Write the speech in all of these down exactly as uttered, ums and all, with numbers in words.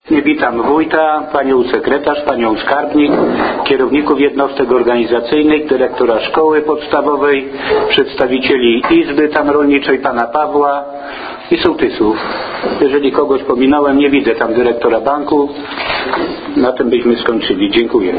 Witam wójta, panią sekretarz, panią skarbnik, kierowników jednostek organizacyjnych, dyrektora szkoły podstawowej, przedstawicieli Izby tam rolniczej, pana Pawła i sołtysów. Jeżeli kogoś pominąłem, nie widzę tam dyrektora banku. Na tym byśmy skończyli. Dziękuję.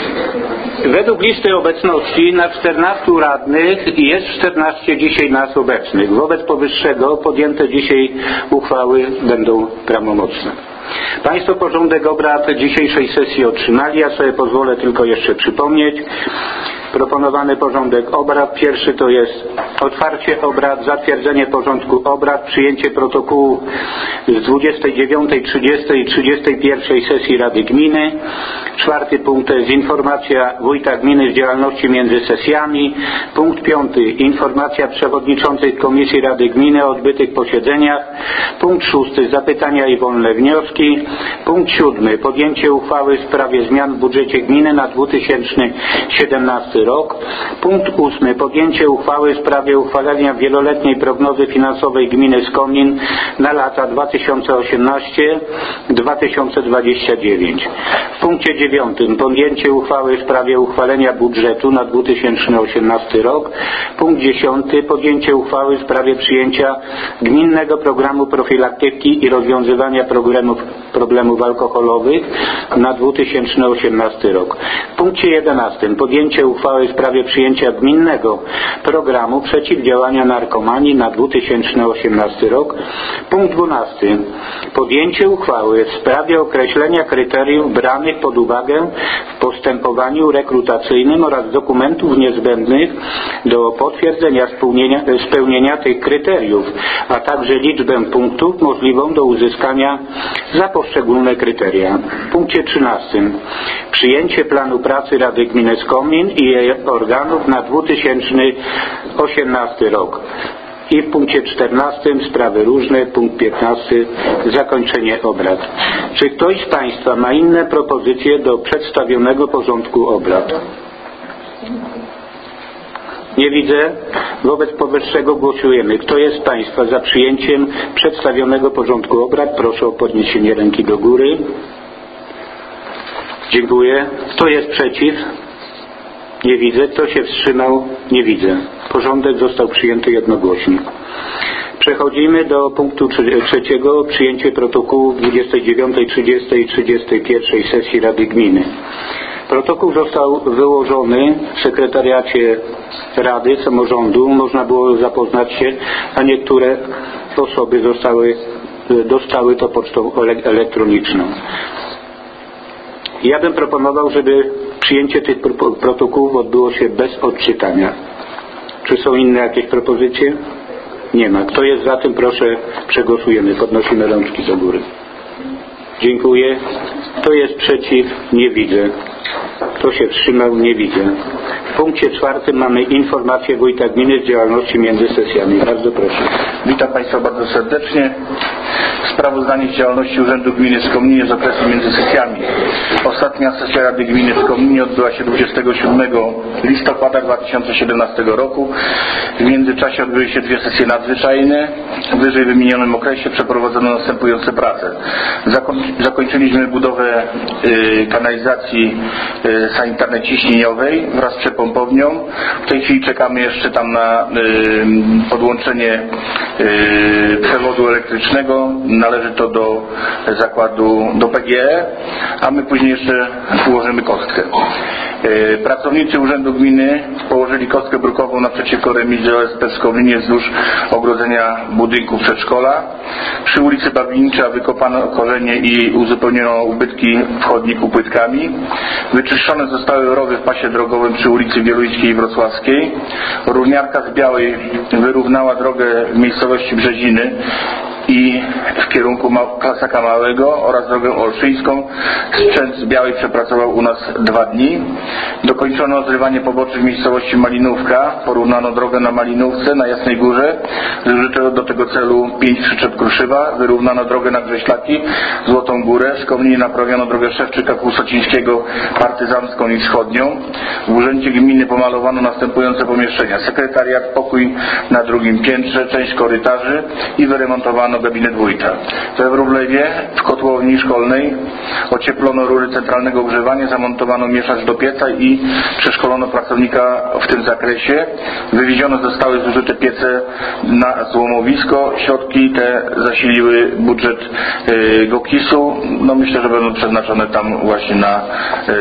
Według listy obecności na czternastu radnych jest czternaście dzisiaj nas obecnych. Wobec powyższego podjęte dzisiaj uchwały będą prawomocne. Państwo porządek obrad dzisiejszej sesji otrzymali. Ja sobie pozwolę tylko jeszcze przypomnieć. Proponowany porządek obrad. Pierwszy to jest otwarcie obrad, zatwierdzenie porządku obrad, przyjęcie protokołu z dwudziestej dziewiątej, trzydziestej i trzydziestej pierwszej sesji Rady Gminy. Czwarty punkt to jest informacja wójta gminy z działalności między sesjami. Punkt piąty. Informacja przewodniczących Komisji Rady Gminy o odbytych posiedzeniach. Punkt szósty. Zapytania i wolne wnioski. Punkt siódmy. Podjęcie uchwały w sprawie zmian w budżecie gminy na dwa tysiące siedemnasty rok. Punkt ósmy. Podjęcie uchwały w sprawie uchwalenia wieloletniej prognozy finansowej gminy Skomin na lata dwa tysiące osiemnasty do dwa tysiące dwudziestego dziewiątego. W punkcie dziewiątym. Podjęcie uchwały w sprawie uchwalenia budżetu na dwa tysiące osiemnasty rok. Punkt dziesiąty. Podjęcie uchwały w sprawie przyjęcia gminnego programu profilaktyki i rozwiązywania problemów, problemów alkoholowych na dwa tysiące osiemnasty rok. W punkcie jedenastym. Podjęcie uchwały w sprawie przyjęcia gminnego programu przeciwdziałania narkomanii na dwa tysiące osiemnasty rok. Punkt dwunasty. Podjęcie uchwały w sprawie określenia kryteriów branych pod uwagę w postępowaniu rekrutacyjnym oraz dokumentów niezbędnych do potwierdzenia spełnienia, spełnienia tych kryteriów, a także liczbę punktów możliwą do uzyskania za poszczególne kryteria. W punkcie trzynastym. Przyjęcie planu pracy Rady Gminy Skomin i jej organów na dwa tysiące osiemnasty rok. I w punkcie czternastym sprawy różne, punkt piętnasty zakończenie obrad. Czy ktoś z Państwa ma inne propozycje do przedstawionego porządku obrad? Nie widzę. Wobec powyższego głosujemy. Kto jest z Państwa za przyjęciem przedstawionego porządku obrad? Proszę o podniesienie ręki do góry. Dziękuję. Kto jest przeciw? Nie widzę. Kto się wstrzymał? Nie widzę. Porządek został przyjęty jednogłośnie. Przechodzimy do punktu trzeciego. Przyjęcie protokołu dwudziestej dziewiątej, trzydziestej i trzydziestej pierwszej sesji Rady Gminy. Protokół został wyłożony w sekretariacie Rady Samorządu. Można było zapoznać się, a niektóre osoby zostały, dostały to pocztą elektroniczną. Ja bym proponował, żeby przyjęcie tych protokołów odbyło się bez odczytania. Czy są inne jakieś propozycje? Nie ma. Kto jest za tym, proszę, przegłosujemy. Podnosimy rączki do góry. Dziękuję. Kto jest przeciw? Nie widzę. Kto się wstrzymał? Nie widzę. W punkcie czwartym mamy informację wójta gminy z działalności między sesjami. Bardzo proszę. Witam Państwa bardzo serdecznie. Sprawozdanie z działalności Urzędu Gminy w Skominie z okresu między sesjami. Ostatnia sesja Rady Gminy w Skominie odbyła się dwudziestego siódmego listopada dwa tysiące siedemnastego roku. W międzyczasie odbyły się dwie sesje nadzwyczajne. W wyżej wymienionym okresie przeprowadzono następujące prace. Zakończyliśmy budowę y, kanalizacji y, sanitarnej ciśnieniowej wraz z przepompownią. W tej chwili czekamy jeszcze tam na y, podłączenie y, przewodu elektrycznego. Należy to do zakładu, do P G E, a my później jeszcze ułożymy kostkę. Yy, pracownicy Urzędu Gminy położyli kostkę brukową naprzeciwko remizy O S P w Skominie wzdłuż ogrodzenia budynku przedszkola. Przy ulicy Babinicza wykopano korzenie i uzupełniono ubytki w chodniku płytkami. Wyczyszczone zostały rowy w pasie drogowym przy ulicy Wieluńskiej i Wrocławskiej. Równiarka z Białej wyrównała drogę w miejscowości Brzeziny i w kierunku Klasaka Małego oraz drogę olszyńską. Sprzęt z Białej przepracował u nas dwa dni. Dokończono zrywanie poboczy w miejscowości Malinówka. Porównano drogę na Malinówce, na Jasnej Górze. Zużyto do tego celu pięć przyczep kruszywa. Wyrównano drogę na Grześlaki, Złotą Górę. W Skominie naprawiono drogę Szewczyka Kłusocińskiego, partyzancką i wschodnią. W Urzędzie Gminy pomalowano następujące pomieszczenia: sekretariat, pokój na drugim piętrze, część korytarzy i wyremontowano gabinet wójta. We Wróblewie w kotłowni szkolnej ocieplono rury centralnego ogrzewania, zamontowano mieszacz do pieca i przeszkolono pracownika w tym zakresie. Wywieziono zostały zużyte piece na złomowisko. Środki te zasiliły budżet yy, Gokisu. No myślę, że będą przeznaczone tam właśnie na yy,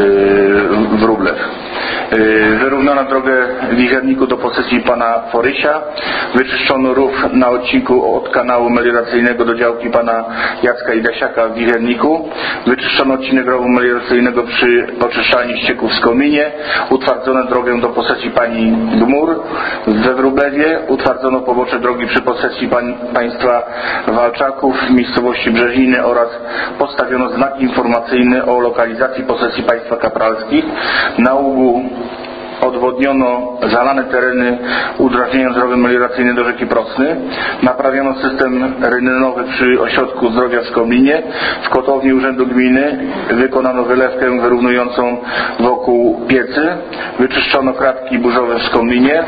Wróblew. Yy, wyrównano drogę w Wicherniku do posesji pana Forysia. Wyczyszczono rów na odcinku od kanału melioracyjnego do działki pana Jacka Idasiaka w Wicherniku. Wyczyszczono odcinek rowu melioracyjnego przy oczyszczalni ścieków w Skominie. Utwardzono drogę do posesji pani Gmur we Wróblewie. Utwardzono pobocze drogi przy posesji pań, państwa Walczaków w miejscowości Brzeziny oraz postawiono znak informacyjny o lokalizacji posesji państwa Kapralskich. Na Ługu odwodniono zalane tereny, udrażniając rowy melioracyjne do rzeki Prosny. Naprawiono system rynynowy przy ośrodku zdrowia w Skominie. W kotłowni Urzędu Gminy wykonano wylewkę wyrównującą wokół piecy. Wyczyszczono kratki burzowe w Skominie.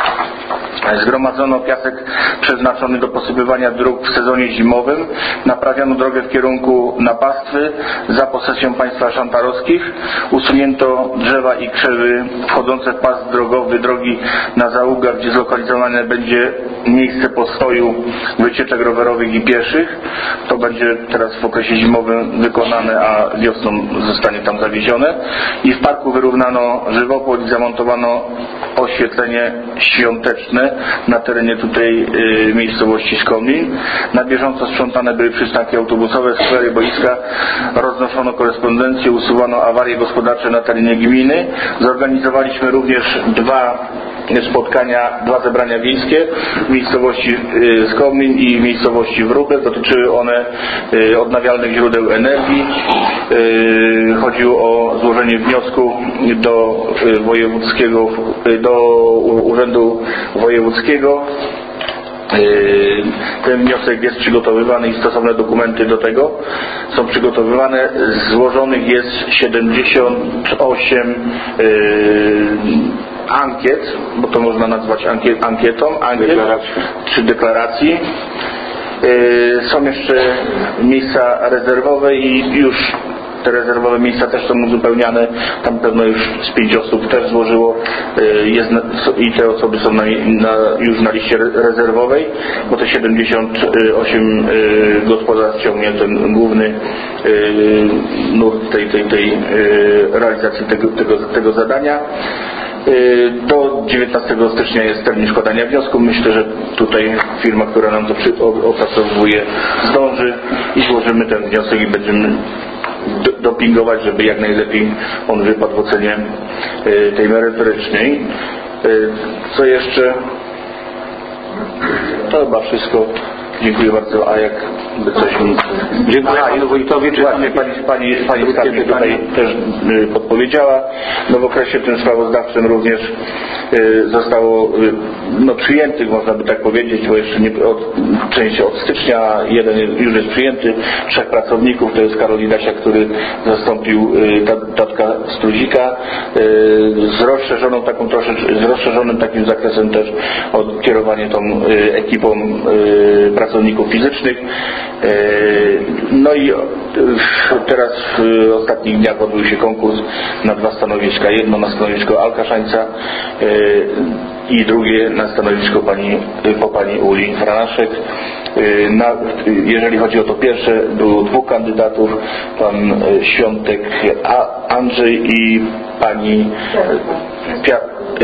Zgromadzono piasek przeznaczony do posypywania dróg w sezonie zimowym. Naprawiono drogę w kierunku na pastwy za posesją państwa szantarowskich. Usunięto drzewa i krzewy wchodzące w pas drogowy drogi na załugach, gdzie zlokalizowane będzie miejsce postoju wycieczek rowerowych i pieszych. To będzie teraz w okresie zimowym wykonane, a wiosną zostanie tam zawiezione. I w parku wyrównano żywopłot i zamontowano oświetlenie świąteczne na terenie tutaj y, miejscowości Skomin. Na bieżąco sprzątane były przystanki autobusowe, skwery, boiska, roznoszono korespondencję, usuwano awarie gospodarcze na terenie gminy. Zorganizowaliśmy również dwa spotkania, dwa zebrania wiejskie w miejscowości y, Skomin i w miejscowości Wróblew. Dotyczyły one y, odnawialnych źródeł energii. Y, chodziło o złożenie wniosku do y, wojewódzkiego, y, do Urzędu Wojewódzkiego. Ten wniosek jest przygotowywany i stosowne dokumenty do tego są przygotowywane. Złożonych jest siedemdziesiąt osiem yy, ankiet, bo to można nazwać ankiet, ankietą, ankiet Deklaracji. czy deklaracji. Yy, są jeszcze miejsca rezerwowe i już te rezerwowe miejsca też są uzupełniane. Tam pewno już z pięć osób też złożyło jest na, i te osoby są na, na, już na liście rezerwowej, bo te siedemdziesiąt osiem gospodarstw ciągnie ten główny nurt tej, tej, tej realizacji tego, tego, tego zadania. Do dziewiętnastego stycznia jest termin składania wniosku. Myślę, że tutaj firma, która nam to opracowuje, zdąży i złożymy ten wniosek i będziemy dopingować, żeby jak najlepiej on wypadł w ocenie tej merytorycznej. Co jeszcze? To chyba wszystko. Dziękuję bardzo. A jak by coś mi... Dziękuję panu wójtowi. Czy właśnie pani, pani, pani skarbnik tutaj też y, podpowiedziała. No w okresie tym sprawozdawczym również y, zostało y, no, przyjętych, można by tak powiedzieć, bo jeszcze nie od, część od stycznia, jeden już jest przyjęty, trzech pracowników, to jest Karol Idasia, który zastąpił y, Tatka Struzika y, z rozszerzoną taką troszeczkę, z rozszerzonym takim zakresem też od kierowanie tą y, ekipą y, pracowników fizycznych. No i teraz w ostatnich dniach odbył się konkurs na dwa stanowiska. Jedno na stanowisko Alkaszańca i drugie na stanowisko pani, po pani Uli Franaszek. Na, jeżeli chodzi o to pierwsze, było dwóch kandydatów, pan Świątek Andrzej i pani Pia,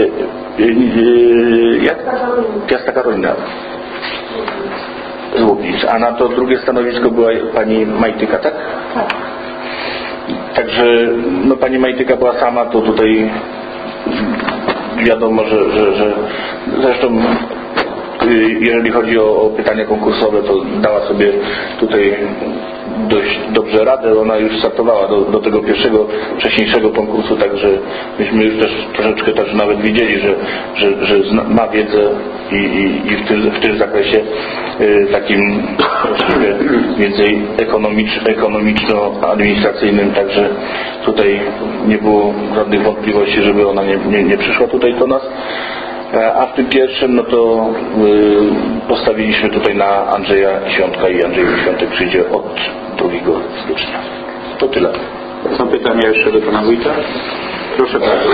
jak? Piasta Karolina z Łubic, a na to drugie stanowisko była pani Majtyka, tak? Tak. Także no, pani Majtyka była sama, to tutaj wiadomo, że, że, że zresztą jeżeli chodzi o, o pytania konkursowe, to dała sobie tutaj dość dobrze radę. Ona już startowała do, do tego pierwszego, wcześniejszego konkursu, także myśmy już też troszeczkę też nawet widzieli, że, że, że zna, ma wiedzę i, i, i w, tym, w tym zakresie y, takim troszeczkę więcej ekonomicz, ekonomiczno-administracyjnym, także tutaj nie było żadnych wątpliwości, żeby ona nie, nie, nie przyszła tutaj do nas. A w tym pierwszym no to y, postawiliśmy tutaj na Andrzeja Świątka i Andrzej Świątek przyjdzie od drugiego stycznia. To tyle. Są pytania jeszcze do pana wójta? Proszę bardzo.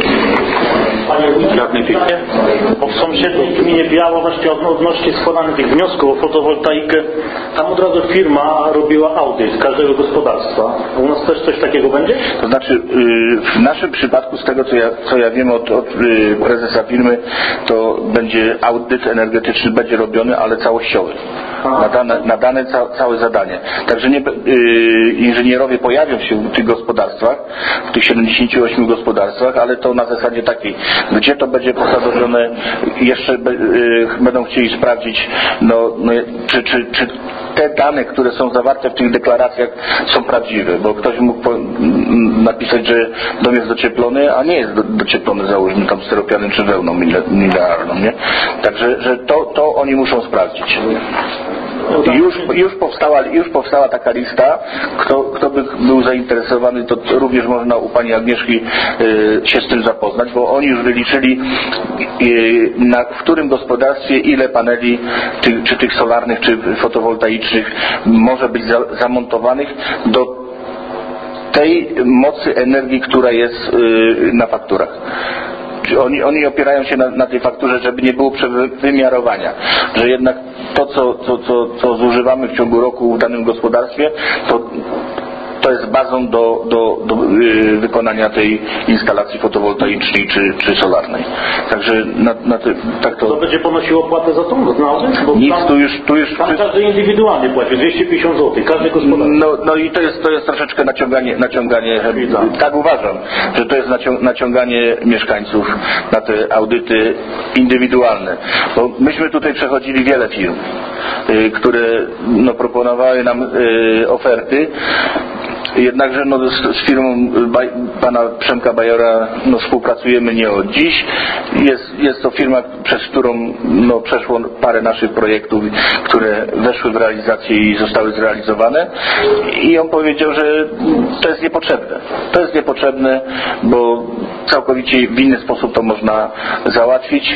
Radny Fichte. Bo w sąsiedniej gminie Biała właśnie odnośnie składania tych wniosków o fotowoltaikę, tam od razu firma robiła audyt każdego gospodarstwa. A u nas też coś takiego będzie? To znaczy w naszym przypadku, z tego co ja, co ja wiem od, od prezesa firmy, to będzie audyt energetyczny będzie robiony, ale całościowy. Na dane, na dane ca, całe zadanie. Także nie, yy, inżynierowie pojawią się w tych gospodarstwach, w tych siedemdziesięciu ośmiu gospodarstwach, ale to na zasadzie takiej, gdzie to będzie posadowione, jeszcze by, yy, będą chcieli sprawdzić, no, no, czy, czy, czy te dane, które są zawarte w tych deklaracjach są prawdziwe, bo ktoś mógł po, m, napisać, że dom jest docieplony, a nie jest do, docieplony, załóżmy tam styropianem czy wełną mineralną, nie? Także że to, to oni muszą sprawdzić. Już, już, powstała, już powstała taka lista, kto, kto by był zainteresowany, to również można u pani Agnieszki y, się z tym zapoznać, bo oni już wyliczyli y, na, w którym gospodarstwie ile paneli, ty, czy tych solarnych, czy fotowoltaicznych może być za, zamontowanych do tej mocy energii, która jest y, na fakturach. Oni, oni opierają się na, na tej fakturze, żeby nie było przewymiarowania, że jednak to, co, co, co, co zużywamy w ciągu roku w danym gospodarstwie, to to jest bazą do, do, do yy, wykonania tej instalacji fotowoltaicznej czy, czy solarnej. Także na, na te, tak to... To będzie ponosiło opłatę za tą? Bo Nic, tam, tu już... Tu już tam każdy indywidualnie płaci, dwieście pięćdziesiąt złotych, każdy gospodarstwo. No, no i to jest, to jest troszeczkę naciąganie, naciąganie tak uważam, że to jest naciąganie mieszkańców na te audyty indywidualne. Bo myśmy tutaj przechodzili wiele firm, yy, które no, proponowały nam yy, oferty. Jednakże no, z, z firmą baj, pana Przemka Bajora no, współpracujemy nie od dziś. Jest, jest to firma, przez którą no, przeszło parę naszych projektów, które weszły w realizację i zostały zrealizowane. I on powiedział, że to jest niepotrzebne. To jest niepotrzebne, bo całkowicie w inny sposób to można załatwić.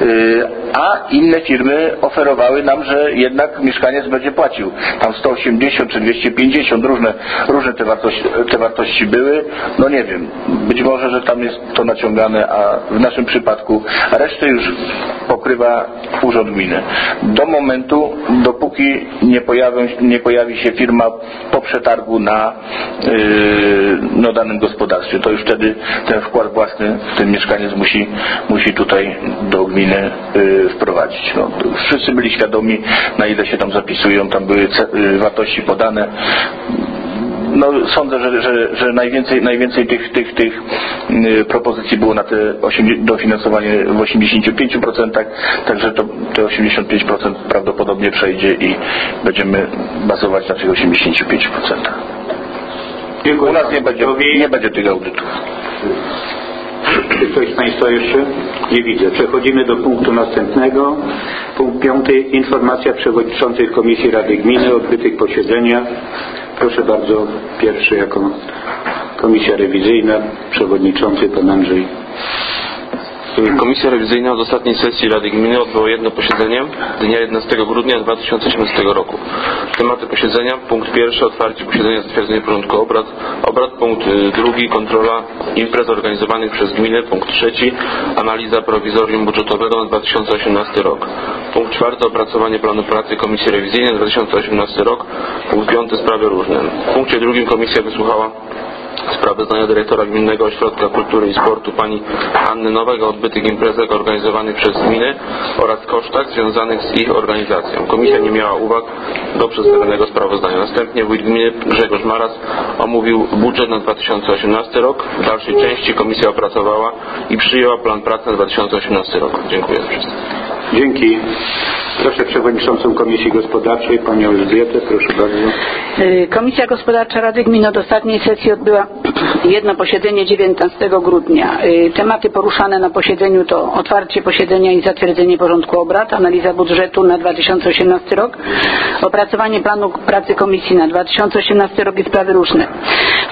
A inne firmy oferowały nam, że jednak mieszkaniec będzie płacił tam sto osiemdziesiąt czy dwieście pięćdziesiąt, różne, różne te wartości, te wartości były. No nie wiem, być może, że tam jest to naciągane, a w naszym przypadku resztę już pokrywa urząd gminy. Do momentu, dopóki nie, pojawią, nie pojawi się firma po przetargu na yy, no, danym gospodarstwie, to już wtedy ten wkład własny ten mieszkaniec musi, musi tutaj do gminy yy, wprowadzić. No, wszyscy byli świadomi, na ile się tam zapisują, tam były ce- wartości podane. No, sądzę, że, że, że najwięcej, najwięcej tych, tych, tych yy, propozycji było na te dofinansowanie w osiemdziesięciu pięciu procentach, także to, te osiemdziesiąt pięć procent prawdopodobnie przejdzie i będziemy bazować na tych osiemdziesięciu pięciu procentach. U nas nie będzie, nie będzie tych audytów. Czy ktoś z Państwa jeszcze? Nie widzę. Przechodzimy do punktu następnego. Punkt piąty. Informacja przewodniczących Komisji Rady Gminy o odbytych posiedzeniach. Proszę bardzo, pierwszy jako Komisja Rewizyjna, przewodniczący pan Andrzej. Komisja rewizyjna od ostatniej sesji Rady Gminy odbyła jedno posiedzenie dnia jedenastego grudnia dwa tysiące osiemnastego roku. Tematy posiedzenia: punkt pierwszy, otwarcie posiedzenia, zatwierdzenie porządku obrad. Obrad. Punkt drugi, kontrola imprez organizowanych przez gminę. Punkt trzeci, analiza prowizorium budżetowego na dwa tysiące osiemnasty rok. Punkt czwarty, opracowanie planu pracy Komisji Rewizyjnej na dwa tysiące osiemnasty rok. Punkt piąty, sprawy różne. W punkcie drugim komisja wysłuchała sprawozdania dyrektora Gminnego Ośrodka Kultury i Sportu pani Anny Nowak o odbytych imprezach organizowanych przez gminy oraz kosztach związanych z ich organizacją. Komisja nie miała uwag do przedstawionego sprawozdania. Następnie wójt gminy Grzegorz Maras omówił budżet na dwa tysiące osiemnasty rok. W dalszej części komisja opracowała i przyjęła plan pracy na dwa tysiące osiemnasty rok. Dziękuję za wszystko. Dzięki. Proszę przewodniczącą Komisji Gospodarczej panią Elżbietę, proszę bardzo. Komisja Gospodarcza Rady Gminy od ostatniej sesji odbyła jedno posiedzenie dziewiętnastego grudnia. Tematy poruszane na posiedzeniu to otwarcie posiedzenia i zatwierdzenie porządku obrad, analiza budżetu na dwa tysiące osiemnasty rok, opracowanie planu pracy komisji na dwa tysiące osiemnasty rok i sprawy różne. W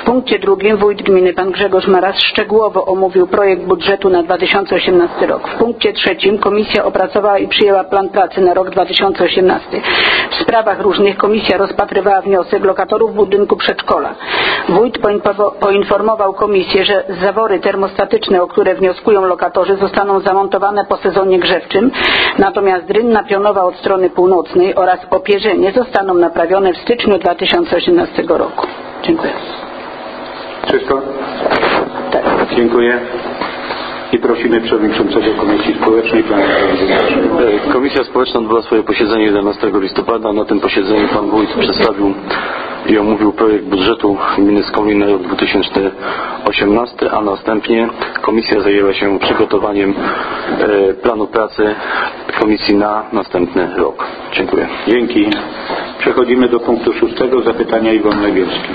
punkcie drugim wójt gminy pan Grzegorz Maras szczegółowo omówił projekt budżetu na dwa tysiące osiemnasty rok. W punkcie trzecim komisja opracowała i przyjęła plan pracy na rok dwa tysiące osiemnasty. W sprawach różnych komisja rozpatrywała wniosek lokatorów budynku przedszkola. Wójt poinformował komisję, że zawory termostatyczne, o które wnioskują lokatorzy, zostaną zamontowane po sezonie grzewczym, natomiast rynna pionowa od strony północnej oraz opierzenie zostaną naprawione w styczniu dwa tysiące osiemnastego roku. Dziękuję. Wszystko? Tak. Dziękuję. I prosimy przewodniczącego Komisji Społecznej pana. Komisja Społeczna odbyła swoje posiedzenie jedenastego listopada. Na tym posiedzeniu pan wójt przedstawił i omówił projekt budżetu gminy Skomlin na rok dwa tysiące osiemnasty, a następnie komisja zajęła się przygotowaniem e, planu pracy komisji na następny rok. Dziękuję. Dzięki. Przechodzimy do punktu szóstego. Zapytania Iwony Bielskiej.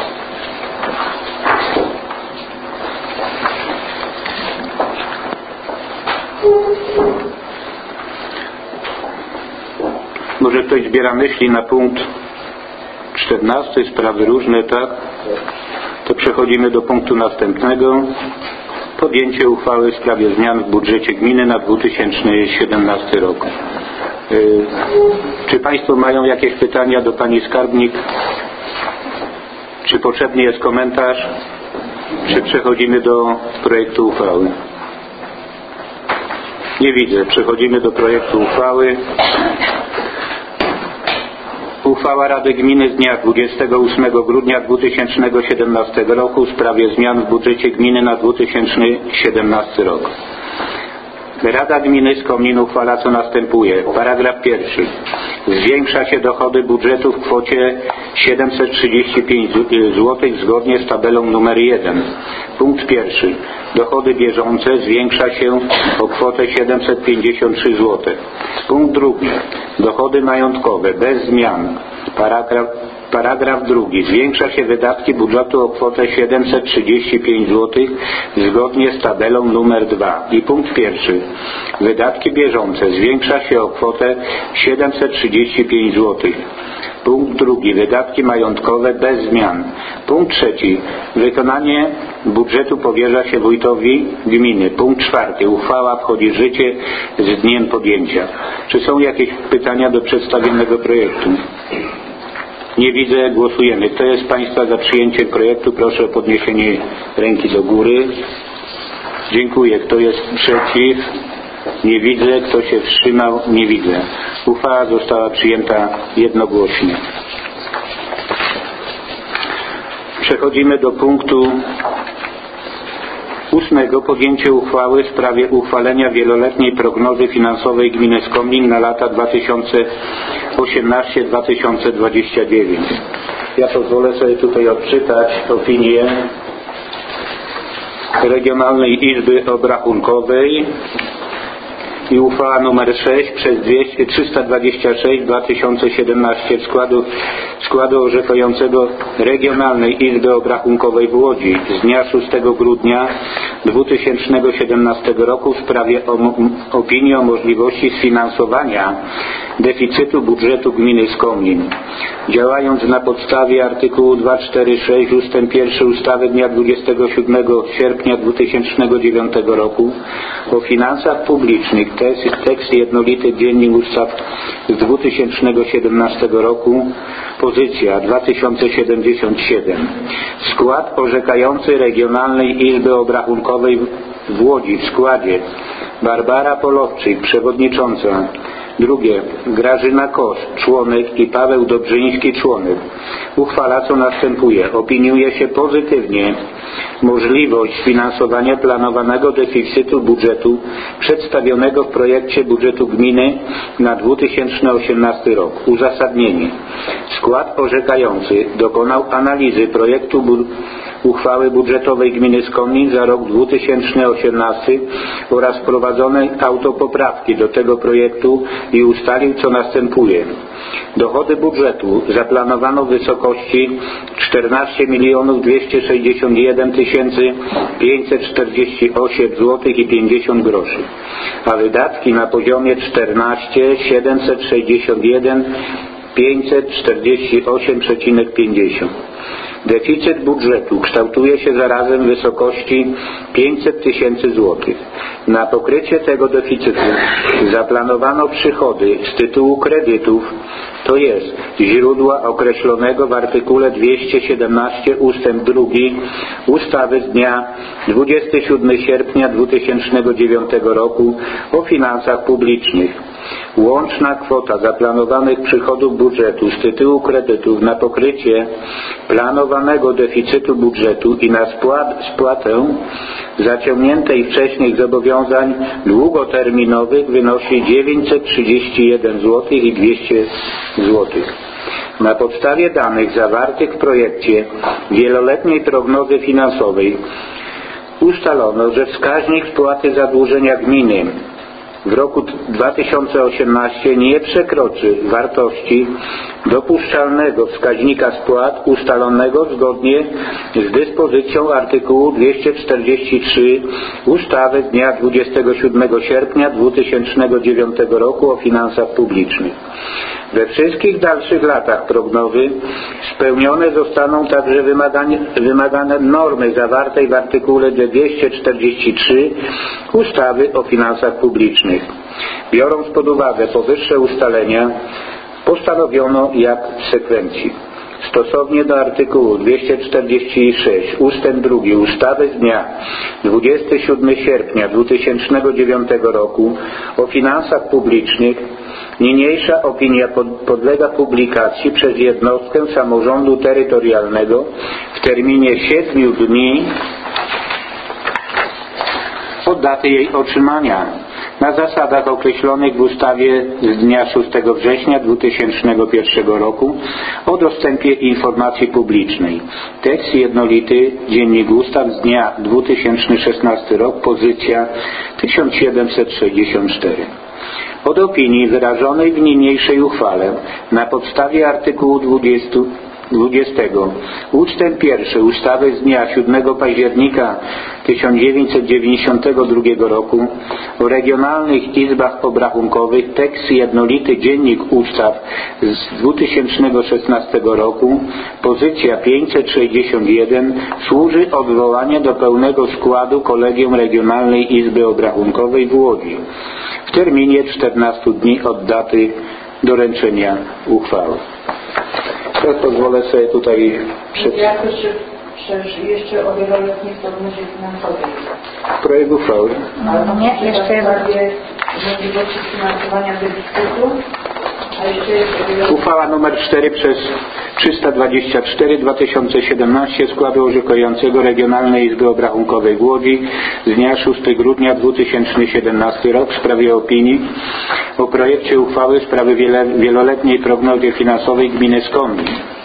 Może ktoś zbiera myśli na punkt czternasty, sprawy różne, tak? To przechodzimy do punktu następnego. Podjęcie uchwały w sprawie zmian w budżecie gminy na dwa tysiące siedemnasty rok. Yy, czy Państwo mają jakieś pytania do Pani Skarbnik? Czy potrzebny jest komentarz? Czy przechodzimy do projektu uchwały? Nie widzę. Przechodzimy do projektu uchwały. Uchwała Rady Gminy z dnia dwudziestego ósmego grudnia dwa tysiące siedemnastego roku w sprawie zmian w budżecie gminy na dwa tysiące siedemnasty rok. Rada Gminy Skomlin uchwala, co następuje. Paragraf pierwszy. Zwiększa się dochody budżetu w kwocie siedemset trzydzieści pięć złotych zgodnie z tabelą numer jeden. Punkt pierwszy. Dochody bieżące zwiększa się o kwotę siedemset pięćdziesiąt trzy złote. Punkt drugi. Dochody majątkowe bez zmian. Paragraf Paragraf drugi. Zwiększa się wydatki budżetu o kwotę siedemset trzydzieści pięć złotych zgodnie z tabelą numer dwa. I punkt pierwszy. Wydatki bieżące zwiększa się o kwotę siedemset trzydzieści pięć złotych. Punkt drugi. Wydatki majątkowe bez zmian. Punkt trzeci. Wykonanie budżetu powierza się wójtowi gminy. Punkt czwarty. Uchwała wchodzi w życie z dniem podjęcia. Czy są jakieś pytania do przedstawionego projektu? Nie widzę. Głosujemy. Kto jest z Państwa za przyjęciem projektu? Proszę o podniesienie ręki do góry. Dziękuję. Kto jest przeciw? Nie widzę. Kto się wstrzymał? Nie widzę. Uchwała została przyjęta jednogłośnie. Przechodzimy do punktu ósmego. Podjęcie uchwały w sprawie uchwalenia wieloletniej prognozy finansowej gminy Skomlin na lata dwa tysiące osiemnasty do dwa tysiące dwudziestego dziewiątego. Ja pozwolę sobie tutaj odczytać opinię Regionalnej Izby Obrachunkowej i uchwała nr sześć przez trzysta dwadzieścia sześć dwa tysiące siedemnaście składu, składu orzekającego Regionalnej Izby Obrachunkowej w Łodzi z dnia szóstego grudnia dwa tysiące siedemnastego roku w sprawie o, opinii o możliwości sfinansowania deficytu budżetu gminy Skomlin. Działając na podstawie artykułu dwieście czterdzieści sześć ustęp pierwszy ustawy dnia dwudziestego siódmego sierpnia dwa tysiące dziewiątego roku o finansach publicznych, tekst, tekst jednolity Dziennik Ustaw z dwa tysiące siedemnastego roku, pozycja dwa tysiące siedemdziesiąt siedem. Skład orzekający Regionalnej Izby Obrachunkowej w Łodzi w składzie Barbara Polowczyk, przewodnicząca. Drugie. Grażyna Kosz, członek i Paweł Dobrzyński, członek. Uchwala, co następuje. Opiniuje się pozytywnie możliwość sfinansowania planowanego deficytu budżetu przedstawionego w projekcie budżetu gminy na dwa tysiące osiemnasty rok. Uzasadnienie. Skład orzekający dokonał analizy projektu bu- uchwały budżetowej gminy Skomlin za rok dwa tysiące osiemnasty oraz wprowadzonej autopoprawki do tego projektu i ustalił, co następuje. Dochody budżetu zaplanowano w wysokości czternaście milionów dwieście sześćdziesiąt jeden tysięcy pięćset czterdzieści osiem złotych i pięćdziesiąt groszy, a wydatki na poziomie czternaście milionów siedemset sześćdziesiąt jeden tysięcy pięćset czterdzieści osiem przecinek pięćdziesiąt. Deficyt budżetu kształtuje się zarazem w wysokości pięćset tysięcy złotych. Na pokrycie tego deficytu zaplanowano przychody z tytułu kredytów, to jest źródła określonego w artykule dwieście siedemnaście ustęp drugi ustawy z dnia dwudziestego siódmego sierpnia dwa tysiące dziewiątego roku o finansach publicznych. Łączna kwota zaplanowanych przychodów budżetu z tytułu kredytów na pokrycie planowanego deficytu budżetu i na spłat, spłatę zaciągniętej wcześniej zobowiązań długoterminowych wynosi dziewięćset trzydzieści jeden złotych i dwieście złotych. Na podstawie danych zawartych w projekcie wieloletniej prognozy finansowej ustalono, że wskaźnik spłaty zadłużenia gminy w roku dwa tysiące osiemnastym nie przekroczy wartości dopuszczalnego wskaźnika spłat ustalonego zgodnie z dyspozycją artykułu dwieście czterdzieści trzy ustawy z dnia dwudziestego siódmego sierpnia dwa tysiące dziewiątego roku o finansach publicznych. We wszystkich dalszych latach prognozy spełnione zostaną także wymagane, wymagane normy zawartej w artykule dwieście czterdzieści trzy ustawy o finansach publicznych. Biorąc pod uwagę powyższe ustalenia, postanowiono jak w sekwencji. Stosownie do artykułu dwieście czterdzieści sześć ustęp drugi ustawy z dnia dwudziestego siódmego sierpnia dwa tysiące dziewiątego roku o finansach publicznych niniejsza opinia podlega publikacji przez jednostkę samorządu terytorialnego w terminie siedmiu dni od daty jej otrzymania na zasadach określonych w ustawie z dnia szóstego września dwa tysiące pierwszego roku o dostępie informacji publicznej. Tekst jednolity Dziennik Ustaw z dnia dwa tysiące szesnasty rok, pozycja tysiąc siedemset sześćdziesiąt cztery. Od opinii wyrażonej w niniejszej uchwale na podstawie artykułu dwudziestego dwudziestego ustęp pierwszy ustawy z dnia siódmego października tysiąc dziewięćset dziewięćdziesiątego drugiego roku o regionalnych izbach obrachunkowych, tekst jednolity Dziennik Ustaw z dwa tysiące szesnastego roku, pozycja pięćset sześćdziesiąt jeden, służy odwołanie do pełnego składu Kolegium Regionalnej Izby Obrachunkowej w Łodzi w terminie czternastu dni od daty doręczenia uchwały. Teraz pozwolę sobie tutaj przed... Jakoś jeszcze o wieloletniej prognozie finansowej. Projekt uchwały. Nie, jeszcze jest możliwości finansowania deficytu. A jeszcze jest uchwała numer cztery przez trzysta dwadzieścia cztery dwa tysiące siedemnaście składu orzekającego Regionalnej Izby Obrachunkowej w Łodzi z dnia szóstego grudnia dwa tysiące siedemnastego rok w sprawie opinii o projekcie uchwały w sprawie wieloletniej prognozy finansowej gminy Skomin.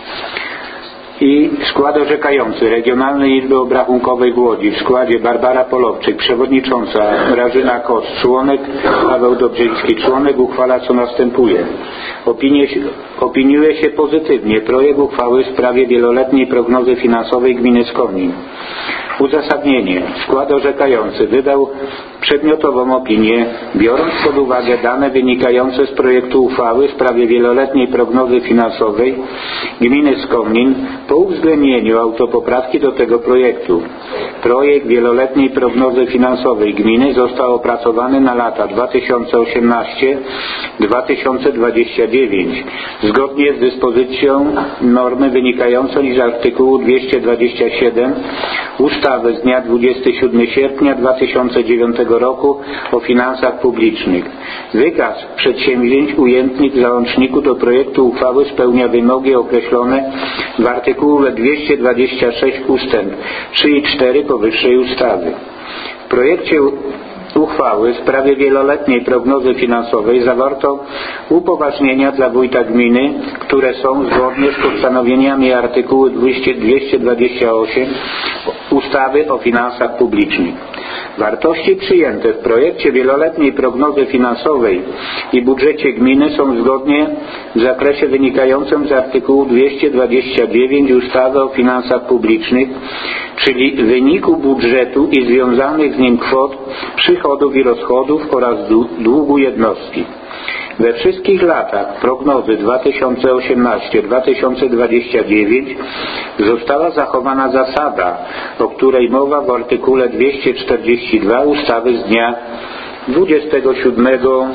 I skład orzekający Regionalnej Izby Obrachunkowej w Łodzi w składzie Barbara Polowczyk, przewodnicząca Grażyna Kos, członek Paweł Dobrzyński, członek uchwala co następuje. Opinie, opiniuje się pozytywnie projekt uchwały w sprawie wieloletniej prognozy finansowej gminy Skomin. Uzasadnienie. Skład orzekający wydał przedmiotową opinię, biorąc pod uwagę dane wynikające z projektu uchwały w sprawie wieloletniej prognozy finansowej gminy Skomin po uwzględnieniu autopoprawki do tego projektu. Projekt wieloletniej prognozy finansowej gminy został opracowany na lata dwa tysiące osiemnasty do dwa tysiące dwudziestego dziewiątego zgodnie z dyspozycją normy wynikającej z artykułu dwieście dwadzieścia siedem ustawy z dnia dwudziestego siódmego sierpnia dwa tysiące dziewiątego roku o finansach publicznych. Wykaz przedsięwzięć ujętych w załączniku do projektu uchwały spełnia wymogi określone w artykule dwieście dwadzieścia sześć ustęp trzy i cztery powyższej ustawy. W projekcie uchwały w sprawie wieloletniej prognozy finansowej zawarto upoważnienia dla wójta gminy, które są zgodnie z postanowieniami artykułu dwieście dwadzieścia osiem ustawy o finansach publicznych. Wartości przyjęte w projekcie wieloletniej prognozy finansowej i budżecie gminy są zgodnie w zakresie wynikającym z artykułu dwieście dwadzieścia dziewięć ustawy o finansach publicznych, czyli wyniku budżetu i związanych z nim kwot, przychodów i rozchodów oraz długu jednostki. We wszystkich latach prognozy dwa tysiące osiemnasty do dwa tysiące dwudziestego dziewiątego została zachowana zasada, o której mowa w artykule dwieście czterdzieści dwa ustawy z dnia dwudziestego siódmego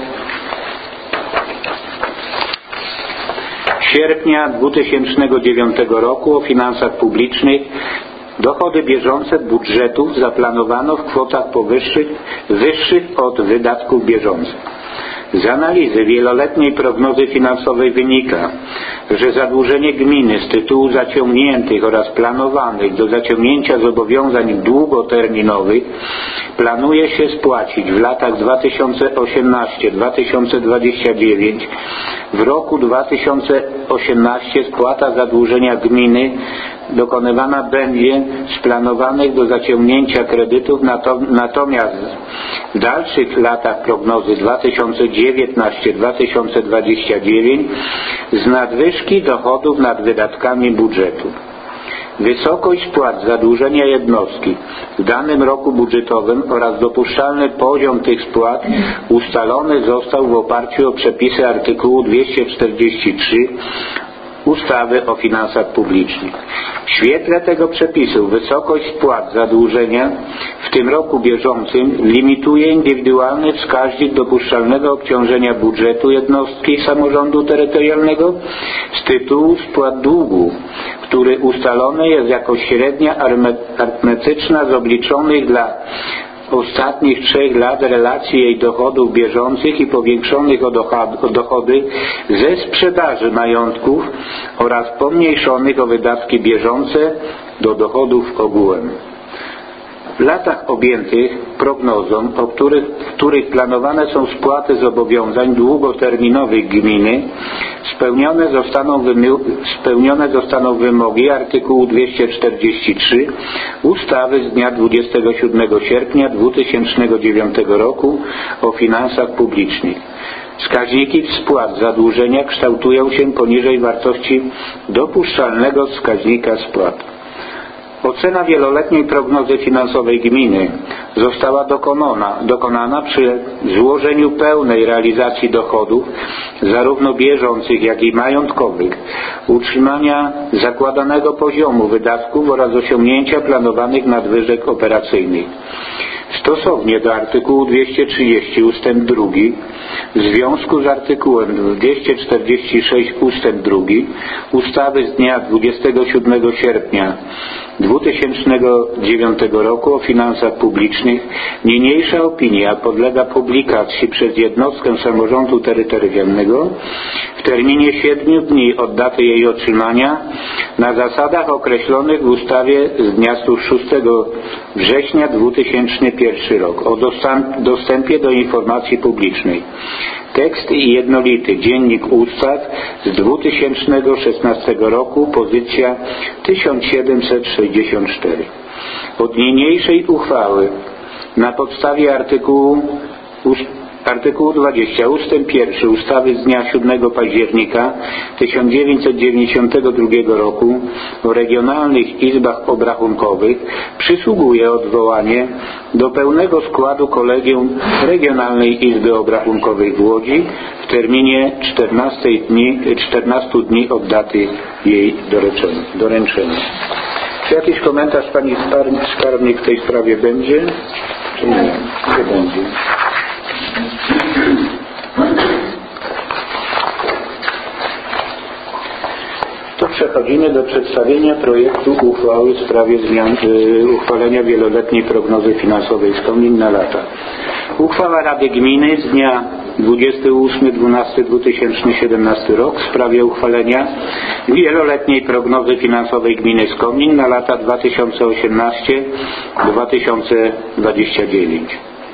sierpnia dwa tysiące dziewiątego roku o finansach publicznych. Dochody bieżące budżetów zaplanowano w kwotach powyższych, wyższych od wydatków bieżących. Z analizy wieloletniej prognozy finansowej wynika, że zadłużenie gminy z tytułu zaciągniętych oraz planowanych do zaciągnięcia zobowiązań długoterminowych planuje się spłacić w latach dwa tysiące osiemnastego do dwa tysiące dwudziestego dziewiątego. W roku dwa tysiące osiemnastym spłata zadłużenia gminy dokonywana będzie z planowanych do zaciągnięcia kredytów, natomiast w dalszych latach prognozy dwa tysiące dziewiętnasty do dwa tysiące dwudziestego dziewiątego z nadwyżki dochodów nad wydatkami budżetu. Wysokość spłat zadłużenia jednostki w danym roku budżetowym oraz dopuszczalny poziom tych spłat ustalony został w oparciu o przepisy artykułu dwieście czterdzieści trzy ustawy o finansach publicznych. W świetle tego przepisu wysokość spłat zadłużenia w tym roku bieżącym limituje indywidualny wskaźnik dopuszczalnego obciążenia budżetu jednostki samorządu terytorialnego z tytułu spłat długu, który ustalony jest jako średnia arytmetyczna z obliczonych dla ostatnich trzech lat relacji jej dochodów bieżących i powiększonych o dochody ze sprzedaży majątków oraz pomniejszonych o wydatki bieżące do dochodów ogółem. W latach objętych prognozą, o których, w których planowane są spłaty zobowiązań długoterminowych gminy, spełnione zostaną, spełnione zostaną wymogi artykułu dwieście czterdzieści trzy ustawy z dnia dwudziestego siódmego sierpnia dwa tysiące dziewiątego roku o finansach publicznych. Wskaźniki spłat zadłużenia kształtują się poniżej wartości dopuszczalnego wskaźnika spłat. Ocena wieloletniej prognozy finansowej gminy została dokonana, dokonana przy złożeniu pełnej realizacji dochodów, zarówno bieżących, jak i majątkowych, utrzymania zakładanego poziomu wydatków oraz osiągnięcia planowanych nadwyżek operacyjnych. Stosownie do artykułu dwieście trzydzieści ustęp drugi w związku z artykułem dwieście czterdzieści sześć ustęp drugi ustawy z dnia dwudziestego siódmego sierpnia dwa tysiące dziewiątego roku o finansach publicznych niniejsza opinia podlega publikacji przez jednostkę samorządu terytorialnego w terminie siedmiu dni od daty jej otrzymania na zasadach określonych w ustawie z dnia szóstego września dwa tysiące pierwszy rok o dostępie do informacji publicznej. Tekst i jednolity Dziennik Ustaw z dwa tysiące szesnastego roku, pozycja tysiąc siedemset sześćdziesiąt cztery. Od niniejszej uchwały na podstawie artykułu artykułu dwudziestego ustęp pierwszy ustawy z dnia siódmego października tysiąc dziewięćset dziewięćdziesiątego drugiego roku o regionalnych izbach obrachunkowych przysługuje odwołanie do pełnego składu Kolegium Regionalnej Izby Obrachunkowej w Łodzi w terminie czternastu dni od daty jej doręczenia. Czy jakiś komentarz pani skarbnik w tej sprawie będzie? Czy nie? Nie będzie. To przechodzimy do przedstawienia projektu uchwały w sprawie zmian, y, uchwalenia wieloletniej prognozy finansowej z komin na lata. Uchwała Rady Gminy z dnia dwudziestego ósmego dwunastego dwa tysiące siedemnastego rok w sprawie uchwalenia wieloletniej prognozy finansowej gminy Skomin na lata dwa tysiące osiemnasty do dwa tysiące dwudziestego dziewiątego.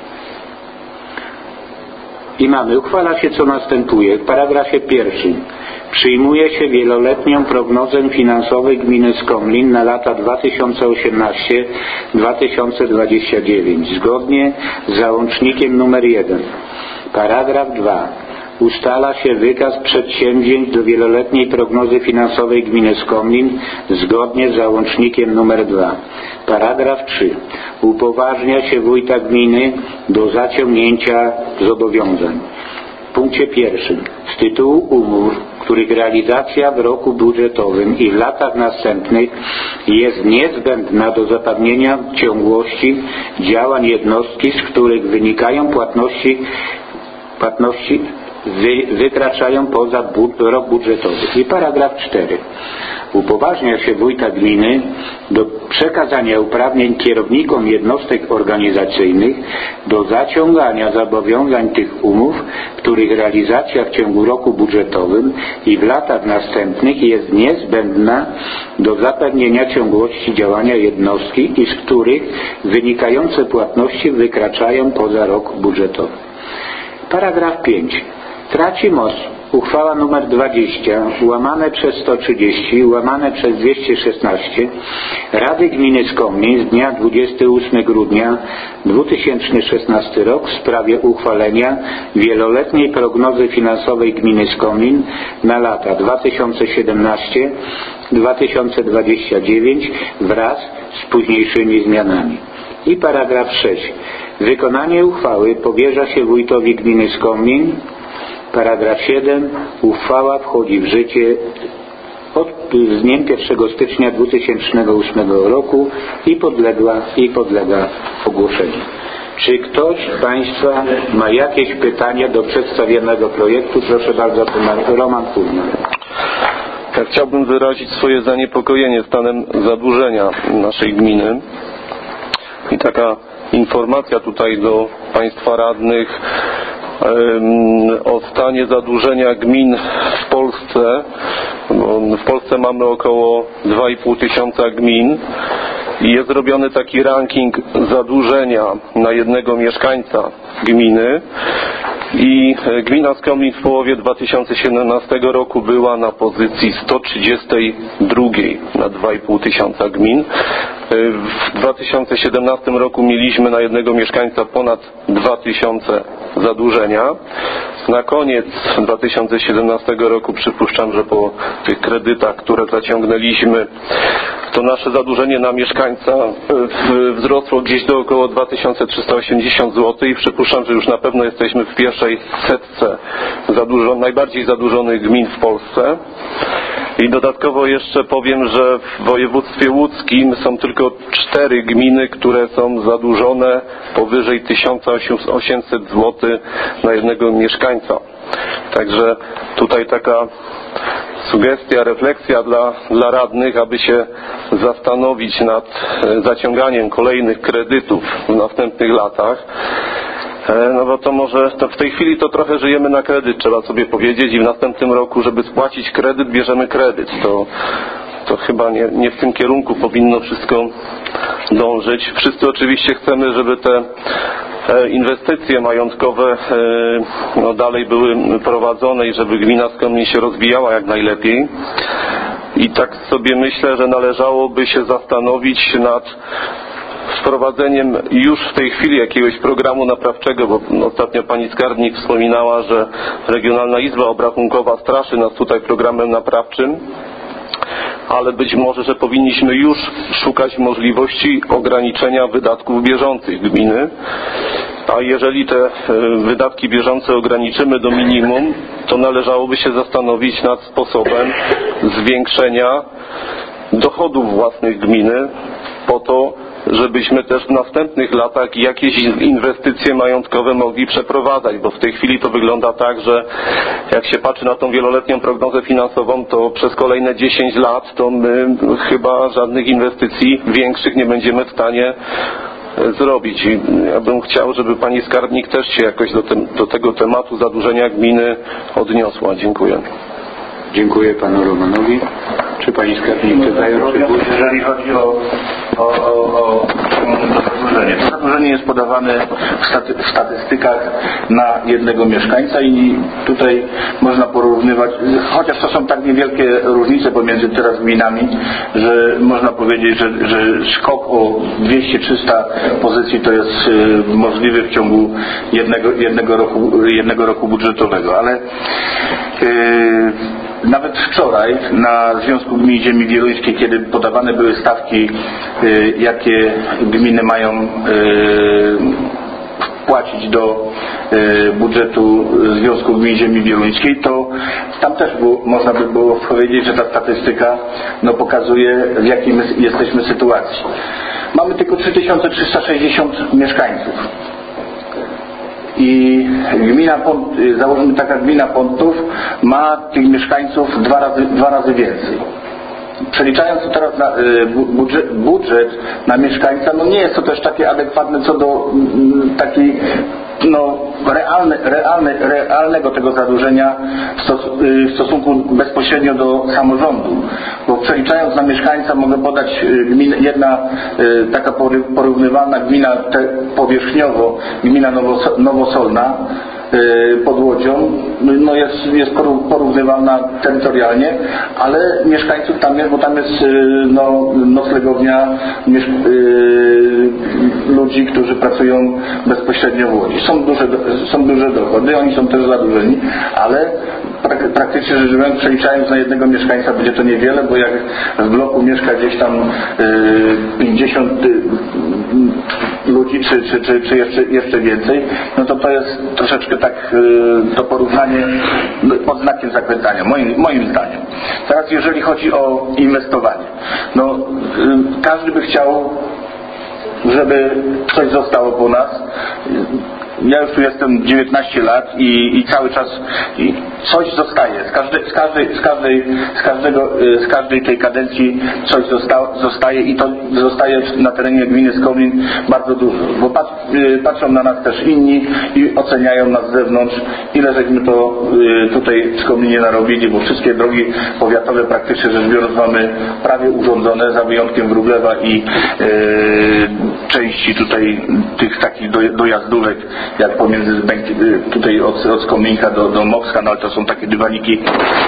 I mamy, uchwala się co następuje. W paragrafie pierwszym przyjmuje się wieloletnią prognozę finansowej gminy Skomlin na lata dwa tysiące osiemnasty do dwa tysiące dwudziestego dziewiątego zgodnie z załącznikiem numer jeden. Paragraf dwa. Ustala się wykaz przedsięwzięć do wieloletniej prognozy finansowej gminy Skomlin zgodnie z załącznikiem numer dwa. Paragraf trzy. Upoważnia się wójta gminy do zaciągnięcia zobowiązań. punkcie pierwszym z tytułu umów, których realizacja w roku budżetowym i w latach następnych jest niezbędna do zapewnienia ciągłości działań jednostki, z których wynikają płatności, płatności wy, wykraczają poza bu, rok budżetowy. I paragraf cztery. Upoważnia się wójta gminy do przekazania uprawnień kierownikom jednostek organizacyjnych do zaciągania zobowiązań tych umów, których realizacja w ciągu roku budżetowym i w latach następnych jest niezbędna do zapewnienia ciągłości działania jednostki i z których wynikające płatności wykraczają poza rok budżetowy. Paragraf pięć. Traci moc uchwała nr dwadzieścia łamane przez sto trzydzieści łamane przez dwieście szesnaście Rady Gminy Skomlin z dnia dwudziestego ósmego grudnia dwa tysiące szesnastego rok w sprawie uchwalenia wieloletniej prognozy finansowej gminy Skomlin na lata dwa tysiące siedemnasty do dwa tysiące dwudziestego dziewiątego wraz z późniejszymi zmianami. I paragraf sześć. Wykonanie uchwały powierza się wójtowi gminy Skomlin. Paragraf siedem. Uchwała wchodzi w życie od z dniem pierwszego stycznia dwa tysiące ósmego roku i podległa i podlega ogłoszeniu. Czy ktoś z Państwa ma jakieś pytania do przedstawionego projektu? Proszę bardzo, pan Roman Kulman. Ja chciałbym wyrazić swoje zaniepokojenie stanem zadłużenia naszej gminy i taka informacja tutaj do Państwa radnych o stanie zadłużenia gmin w Polsce. W Polsce mamy około dwa i pół tysiąca gmin i jest zrobiony taki ranking zadłużenia na jednego mieszkańca gminy i gmina Skomlin w połowie dwa tysiące siedemnastego roku była na pozycji sto trzydziestej drugiej na dwa i pół tysiąca gmin. W dwa tysiące siedemnastym roku mieliśmy na jednego mieszkańca ponad dwa tysiące zadłużenia. Na koniec dwa tysiące siedemnastego roku przypuszczam, że po tych kredytach, które zaciągnęliśmy, to nasze zadłużenie na mieszkańca wzrosło gdzieś do około dwa tysiące trzysta osiemdziesiąt złotych i przypuszczam, że już na pewno jesteśmy w pierwszej setce zadłużon- najbardziej zadłużonych gmin w Polsce. I dodatkowo jeszcze powiem, że w województwie łódzkim są tylko cztery gminy, które są zadłużone powyżej tysiąc osiemset złotych na jednego mieszkańca. Także tutaj taka sugestia, refleksja dla, dla radnych, aby się zastanowić nad zaciąganiem kolejnych kredytów w następnych latach. No bo to może, to w tej chwili to trochę żyjemy na kredyt, trzeba sobie powiedzieć, i w następnym roku, żeby spłacić kredyt, bierzemy kredyt. To, to chyba nie, nie w tym kierunku powinno wszystko dążyć. Wszyscy oczywiście chcemy, żeby te inwestycje majątkowe no, dalej były prowadzone i żeby gmina Skomlin się rozwijała jak najlepiej. I tak sobie myślę, że należałoby się zastanowić nad wprowadzeniem już w tej chwili jakiegoś programu naprawczego, bo ostatnio pani skarbnik wspominała, że Regionalna Izba Obrachunkowa straszy nas tutaj programem naprawczym, ale być może, że powinniśmy już szukać możliwości ograniczenia wydatków bieżących gminy, a jeżeli te wydatki bieżące ograniczymy do minimum, to należałoby się zastanowić nad sposobem zwiększenia dochodów własnych gminy po to, żebyśmy też w następnych latach jakieś inwestycje majątkowe mogli przeprowadzać, bo w tej chwili to wygląda tak, że jak się patrzy na tą wieloletnią prognozę finansową, to przez kolejne dziesięć lat to my chyba żadnych inwestycji większych nie będziemy w stanie zrobić. I ja bym chciał, żeby pani skarbnik też się jakoś do, te, do tego tematu zadłużenia gminy odniosła. Dziękuję. Dziękuję panu Romanowi. Czy pani skarbnik dodają? Jeżeli chodzi o, o, o, o zadłużenie. To zadłużenie jest podawane w, staty, w statystykach na jednego mieszkańca i tutaj można porównywać, chociaż to są tak niewielkie różnice pomiędzy teraz gminami, że można powiedzieć, że, że skok o dwieście trzysta pozycji to jest możliwy w ciągu jednego, jednego, roku, jednego roku budżetowego, ale yy, nawet wczoraj na Związku Gmin Ziemi Wieluńskiej, kiedy podawane były stawki, y, jakie gminy mają y, wpłacić do y, budżetu Związku Gmin Ziemi Wieluńskiej, to tam też było, można by było powiedzieć, że ta statystyka no, pokazuje, w jakiej my jesteśmy sytuacji. Mamy tylko trzy tysiące trzysta sześćdziesiąt mieszkańców. I gmina, założymy taka gmina Pątnów ma tych mieszkańców dwa razy, dwa razy więcej. Przeliczając to teraz na budżet, budżet na mieszkańca, no nie jest to też takie adekwatne co do takiej no, realne, realne, realnego tego zadłużenia w, stos, w stosunku bezpośrednio do samorządu. Bo przeliczając na mieszkańca mogę podać gminę, jedna taka porównywalna gmina te, powierzchniowo, gmina Nowos, Nowosolna pod Łodzią, no jest, jest porównywalna terytorialnie, ale mieszkańców tam jest, bo tam jest no, noclegownia miesz, yy, ludzi, którzy pracują bezpośrednio w Łodzi. Są duże, są duże dochody, oni są też zadłużeni, ale prak, praktycznie rzecz biorąc, przeliczając na jednego mieszkańca będzie to niewiele, bo jak w bloku mieszka gdzieś tam yy, pięćdziesiąt yy, ludzi, czy, czy, czy, czy jeszcze, jeszcze więcej, no to to jest troszeczkę tak to porównanie pod znakiem zapytania, moim, moim zdaniem. Teraz jeżeli chodzi o inwestowanie, no każdy by chciał, żeby coś zostało po nas. Ja już tu jestem dziewiętnaście lat i, i cały czas i coś zostaje. Z każdej, z, każdej, z, każdej, z, każdego, z każdej tej kadencji coś zosta, zostaje i to zostaje na terenie gminy Skomlin bardzo dużo. Bo pat, patrzą na nas też inni i oceniają nas z zewnątrz, ile żeśmy to tutaj w Skomlinie narobili, bo wszystkie drogi powiatowe praktycznie rzecz biorąc mamy prawie urządzone, za wyjątkiem Wróblewa i e, części tutaj tych takich dojazdówek, jak pomiędzy tutaj od, od Skomlinka do, do Mokska, no ale to są takie dywaniki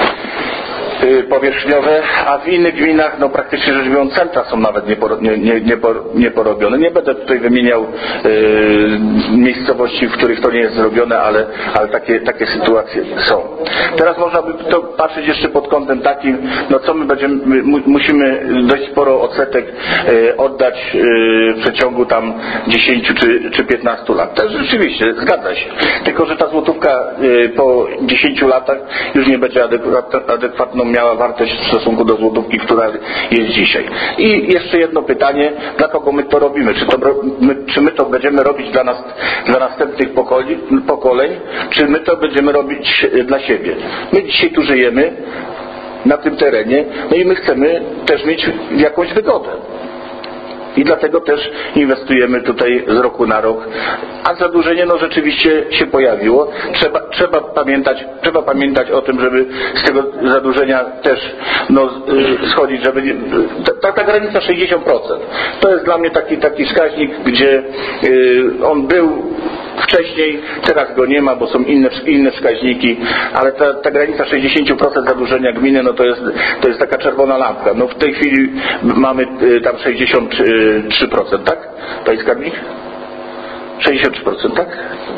powierzchniowe, a w innych gminach no praktycznie rzecz biorąc centra są nawet nieporobione. Nie, nie, nie porobione. Nie będę tutaj wymieniał yy, miejscowości, w których to nie jest zrobione, ale, ale takie, takie sytuacje są. Teraz można by to patrzeć jeszcze pod kątem takim, no co my będziemy, my musimy dość sporo odsetek yy, oddać yy, w przeciągu tam dziesięciu czy, czy piętnastu lat. To rzeczywiście, zgadza się. Tylko, że ta złotówka yy, po dziesięciu latach już nie będzie adekwatną miała wartość w stosunku do złotówki, która jest dzisiaj. I jeszcze jedno pytanie, dla kogo my to robimy? Czy, to, my, czy my to będziemy robić dla, nas, dla następnych pokoleń, pokoleń, czy my to będziemy robić dla siebie? My dzisiaj tu żyjemy na tym terenie, no i my chcemy też mieć jakąś wygodę. I dlatego też inwestujemy tutaj z roku na rok. A zadłużenie no rzeczywiście się pojawiło. Trzeba, trzeba, pamiętać, trzeba pamiętać o tym, żeby z tego zadłużenia też no, schodzić, żeby nie, ta, ta granica sześćdziesiąt procent. To jest dla mnie taki, taki wskaźnik, gdzie y, on był wcześniej, teraz go nie ma, bo są inne, inne wskaźniki, ale ta, ta granica sześćdziesiąt procent zadłużenia gminy, no to jest, to jest taka czerwona lampka. No w tej chwili mamy y, tam sześćdziesiąt trzy procent, tak? Panie skarbnik? sześćdziesiąt trzy procent, tak?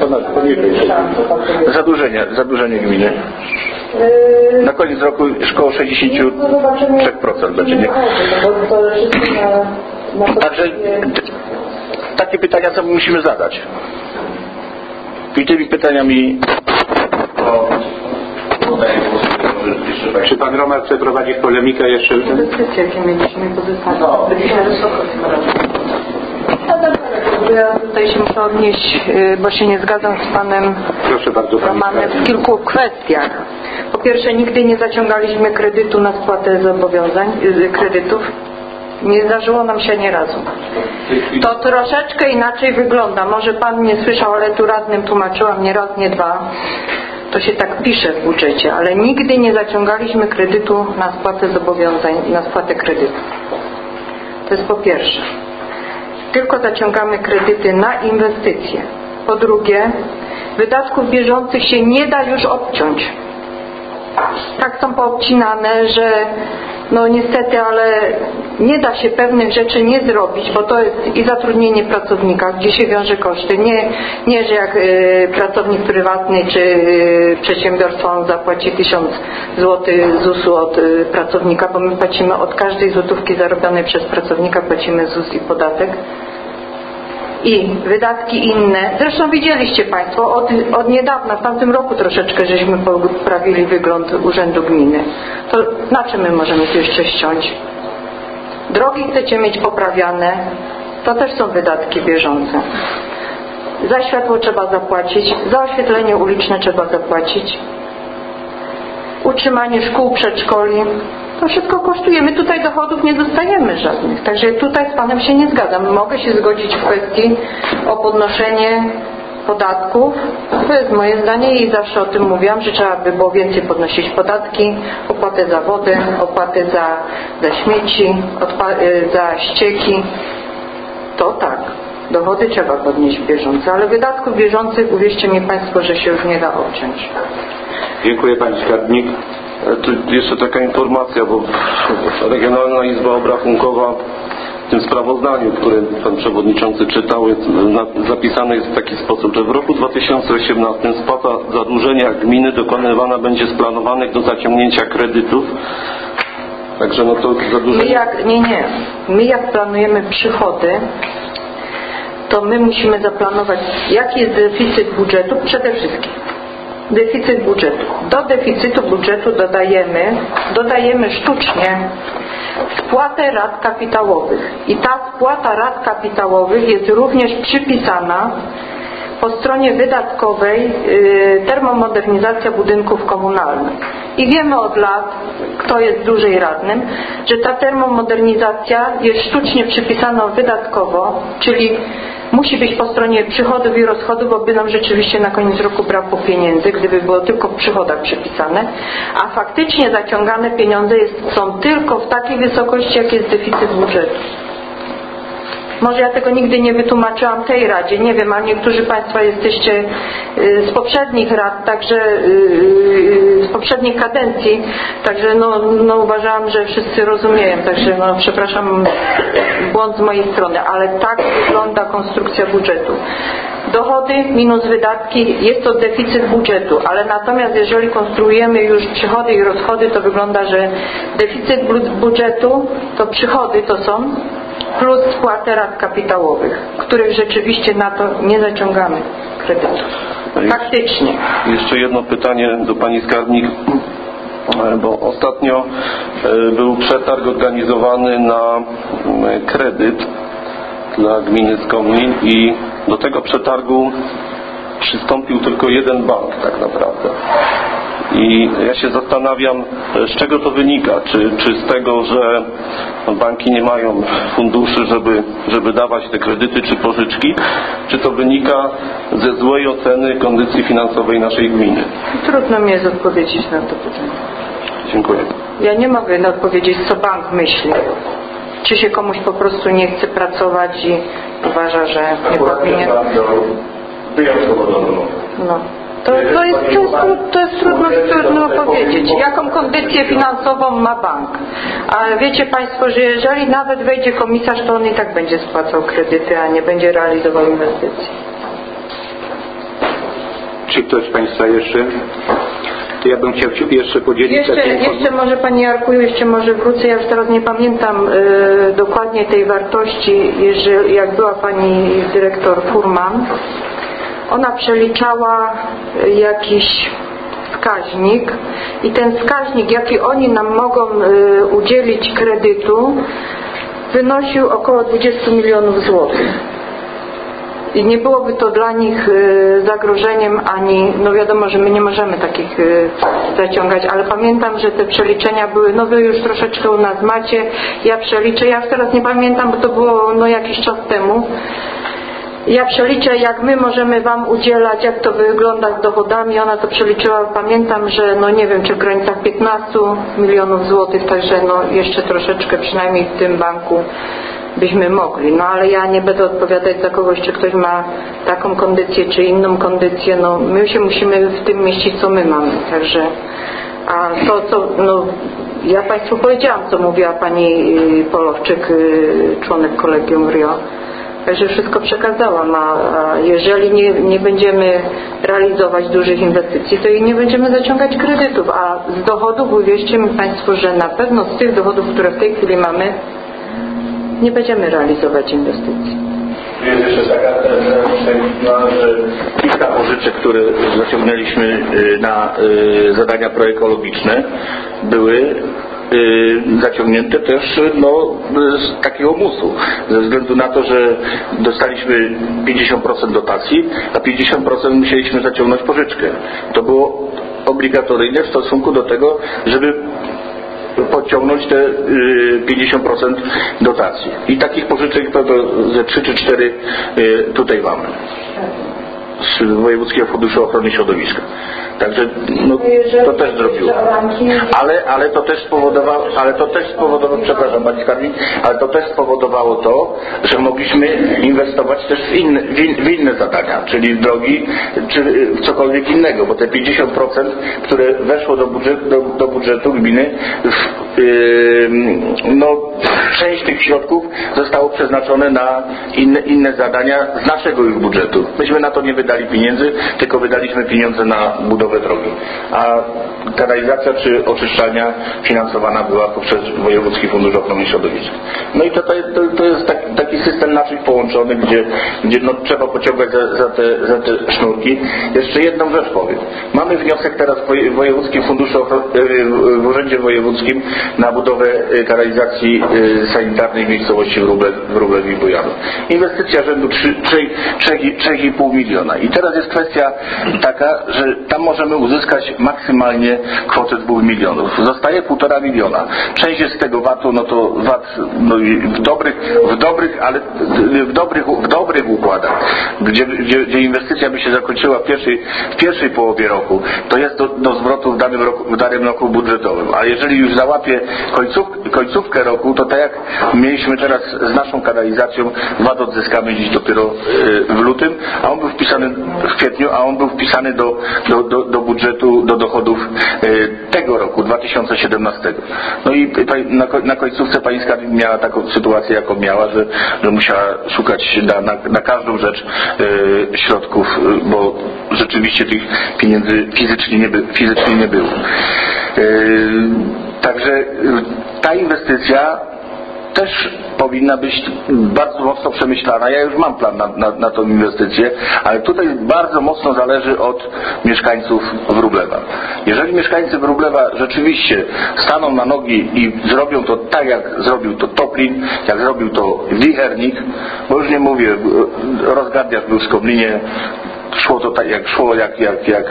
Zadłużenie, zadłużenie gminy. Na koniec roku około sześćdziesiąt trzy procent będzie, nie? Także takie pytania sobie musimy zadać. I tymi pytaniami czy pan Roman chce prowadzić polemikę jeszcze? Inwestycje, jakie mieliśmy pozyskać. No, byliśmy wysoko w tym roku. No dobra, ja tutaj się muszę odnieść, bo się nie zgadzam z panem Proszę bardzo, Romanem w kilku kwestiach. Po pierwsze, nigdy nie zaciągaliśmy kredytu na spłatę zobowiązań, kredytów. Nie zdarzyło nam się ani razu. To troszeczkę inaczej wygląda. Może pan nie słyszał, ale tu radnym tłumaczyłam nie raz, nie dwa. To się tak pisze w budżecie, ale nigdy nie zaciągaliśmy kredytu na spłatę zobowiązań, na spłatę kredytu. To jest po pierwsze. Tylko zaciągamy kredyty na inwestycje. Po drugie, wydatków bieżących się nie da już obciąć. Tak są poobcinane, że no niestety, ale nie da się pewnych rzeczy nie zrobić, bo to jest i zatrudnienie pracownika, gdzie się wiąże koszty. Nie, nie że jak y, pracownik prywatny czy y, przedsiębiorstwo on zapłaci tysiąc złotych Z U S-u od y, pracownika, bo my płacimy od każdej złotówki zarobionej przez pracownika, płacimy Z U S i podatek. i wydatki inne. Zresztą widzieliście Państwo, od, od niedawna, w tamtym roku troszeczkę żeśmy poprawili wygląd Urzędu Gminy. To na czym my możemy tu jeszcze ściąć? Drogi chcecie mieć poprawiane, to też są wydatki bieżące. Za światło trzeba zapłacić, za oświetlenie uliczne trzeba zapłacić, utrzymanie szkół, przedszkoli, to wszystko kosztuje. My tutaj dochodów nie dostajemy żadnych. Także tutaj z Panem się nie zgadzam. Mogę się zgodzić w kwestii o podnoszenie podatków. To jest moje zdanie i zawsze o tym mówiłam, że trzeba by było więcej podnosić podatki, opłatę za wodę, opłatę za, za śmieci, za ścieki. To tak. Dochody trzeba podnieść bieżące, ale wydatków bieżących, uwierzcie mi Państwo, że się już nie da obciąć. Dziękuję Pani Skarbnik. Tu jeszcze taka informacja, bo Regionalna Izba Obrachunkowa w tym sprawozdaniu, które Pan Przewodniczący czytał, jest, zapisane jest w taki sposób, że w roku dwa tysiące osiemnastym spłata zadłużenia gminy dokonywana będzie z planowanych do zaciągnięcia kredytów. Także no to zadłużenie... My jak, nie, nie. My jak planujemy przychody, to my musimy zaplanować, jaki jest deficyt budżetu przede wszystkim. Deficyt budżetu. Do deficytu budżetu dodajemy, dodajemy sztucznie spłatę rat kapitałowych. I ta spłata rat kapitałowych jest również przypisana po stronie wydatkowej yy, termomodernizacja budynków komunalnych. I wiemy od lat, kto jest dłużej radnym, że ta termomodernizacja jest sztucznie przypisana wydatkowo, czyli musi być po stronie przychodów i rozchodów, bo by nam rzeczywiście na koniec roku brakło pieniędzy, gdyby było tylko w przychodach przypisane, a faktycznie zaciągane pieniądze jest, są tylko w takiej wysokości, jak jest deficyt budżetu. Może ja tego nigdy nie wytłumaczyłam tej Radzie, nie wiem, a niektórzy Państwa jesteście z poprzednich rad, także z poprzedniej kadencji, także no, no uważałam, że wszyscy rozumieją, także no przepraszam, błąd z mojej strony, ale tak wygląda konstrukcja budżetu. Dochody minus wydatki jest to deficyt budżetu, ale natomiast jeżeli konstruujemy już przychody i rozchody, to wygląda, że deficyt budżetu to przychody to są plus spłatę rat kapitałowych, których rzeczywiście na to nie zaciągamy kredytów. Faktycznie. Jeszcze jedno pytanie do Pani Skarbnik, bo ostatnio był przetarg organizowany na kredyt dla gminy Skomlin i do tego przetargu przystąpił tylko jeden bank tak naprawdę. I ja się zastanawiam, z czego to wynika. Czy, czy z tego, że banki nie mają funduszy, żeby, żeby dawać te kredyty czy pożyczki, czy to wynika ze złej oceny kondycji finansowej naszej gminy? Trudno mi jest odpowiedzieć na to pytanie. Dziękuję. Ja nie mogę odpowiedzieć, co bank myśli. Czy się komuś po prostu nie chce pracować i uważa, że nie powinien. No. To, to, jest, to, jest, to jest trudno, trudno powiedzieć. Jaką kondycję finansową ma bank? Ale wiecie Państwo, że jeżeli nawet wejdzie komisarz, to on i tak będzie spłacał kredyty, a nie będzie realizował inwestycji. Czy ktoś z Państwa jeszcze? To ja bym chciał jeszcze podzielić... Jeszcze, jeszcze może Pani Jarku, jeszcze może wrócę, ja już teraz nie pamiętam y, dokładnie tej wartości, jeżeli, jak była Pani dyrektor Furman, ona przeliczała jakiś wskaźnik i ten wskaźnik, jaki oni nam mogą y, udzielić kredytu, wynosił około dwadzieścia milionów złotych. I nie byłoby to dla nich y, zagrożeniem ani, no wiadomo, że my nie możemy takich y, zaciągać, ale pamiętam, że te przeliczenia były, no wy już troszeczkę u nas macie, ja przeliczę, ja już teraz nie pamiętam, bo to było no jakiś czas temu. Ja przeliczę, jak my możemy Wam udzielać, jak to wygląda z dochodami. Ona to przeliczyła, pamiętam, że no nie wiem, czy w granicach piętnaście milionów złotych, także no jeszcze troszeczkę przynajmniej w tym banku byśmy mogli. No ale ja nie będę odpowiadać za kogoś, czy ktoś ma taką kondycję, czy inną kondycję. No my się musimy w tym mieścić, co my mamy. Także, a to, co, no ja Państwu powiedziałam, co mówiła Pani Polowczyk, członek Kolegium R I O. Także wszystko przekazałam, a jeżeli nie, nie będziemy realizować dużych inwestycji, to i nie będziemy zaciągać kredytów, a z dochodów, uwierzcie mi Państwo, że na pewno z tych dochodów, które w tej chwili mamy, nie będziemy realizować inwestycji. Jest jeszcze taka niuansa, że kilka pożyczek, które zaciągnęliśmy na zadania proekologiczne, były zaciągnięte też no, z takiego musu, ze względu na to, że dostaliśmy pięćdziesiąt procent dotacji, a pięćdziesiąt procent musieliśmy zaciągnąć pożyczkę. To było obligatoryjne w stosunku do tego, żeby podciągnąć te pięćdziesiąt procent dotacji. I takich pożyczek to ze trzy czy cztery tutaj mamy z Wojewódzkiego Funduszu Ochrony Środowiska. Także no, to też zrobiło. Ale, ale to też spowodowało, ale to też spowodowało, przepraszam Pani Skarbnik, ale to też spowodowało to, że mogliśmy inwestować też w inne, w in, w inne zadania, czyli w drogi, czy w cokolwiek innego, bo te pięćdziesiąt procent, które weszło do budżetu, do, do budżetu gminy, yy, no część tych środków zostało przeznaczone na inne, inne zadania z naszego już budżetu. Myśmy na to nie wydali pieniędzy, tylko wydaliśmy pieniądze na budowę drogi, a kanalizacja czy oczyszczalnia finansowana była poprzez Wojewódzki Fundusz Ochrony Środowiska. No i to, to, to jest taki, taki system naczyń połączony, gdzie, gdzie no, trzeba pociągać za, za, te, za te sznurki. Jeszcze jedną rzecz powiem. Mamy wniosek teraz w Wojewódzkim Funduszu w Urzędzie Wojewódzkim na budowę kanalizacji sanitarnej w miejscowości Wróblew, Wróblew i Bojanów. Inwestycja rzędu trzy i pół miliona. I teraz jest kwestia taka, że tam możemy uzyskać maksymalnie kwotę dwóch milionów. Zostaje półtora miliona. Część jest z tego vatu, no to vat no w dobrych, w dobrych, ale w dobrych, w dobrych układach, gdzie, gdzie, gdzie inwestycja by się zakończyła w pierwszej, w pierwszej połowie roku, to jest do, do zwrotu w danym roku, w danym roku budżetowym. A jeżeli już załapie końców, końcówkę roku, to tak jak mieliśmy teraz z naszą kanalizacją, vat odzyskamy dziś dopiero w lutym, a on był wpisany w kwietniu, a on był wpisany do, do, do, do budżetu, do dochodów tego roku, dwa tysiące siedemnastego. No i na, na końcówce pani skarbnik miała taką sytuację, jaką miała, że, że musiała szukać na, na, na każdą rzecz e, środków, bo rzeczywiście tych pieniędzy fizycznie nie, by, fizycznie nie było. E, także ta inwestycja też powinna być bardzo mocno przemyślana. Ja już mam plan na, na, na tą inwestycję, ale tutaj bardzo mocno zależy od mieszkańców Wróblewa. Jeżeli mieszkańcy Wróblewa rzeczywiście staną na nogi i zrobią to tak, jak zrobił to Toplin, jak zrobił to Wichernik, bo już nie mówię, Rozgardiasz był w Skomlinie, szło to tak, jak szło, jak, jak, jak